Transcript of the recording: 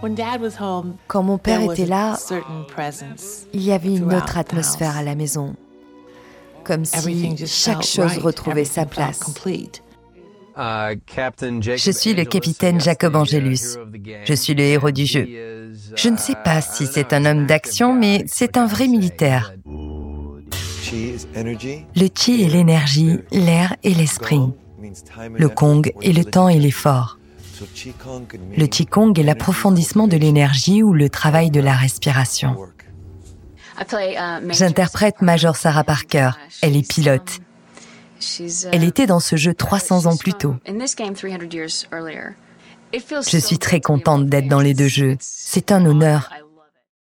Quand mon père était là, il y avait une autre atmosphère à la maison, comme si chaque chose retrouvait sa place. Je suis le capitaine Jacob Angelus. Je suis le héros du jeu. Je ne sais pas si c'est un homme d'action, mais c'est un vrai militaire. Le chi est l'énergie, l'air et l'esprit. Le Kong est le temps et l'effort. Le Qigong est l'approfondissement de l'énergie ou le travail de la respiration. J'interprète Major Sarah Parker. Elle est pilote. Elle était dans ce jeu 300 ans plus tôt. Je suis très contente d'être dans les deux jeux. C'est un honneur.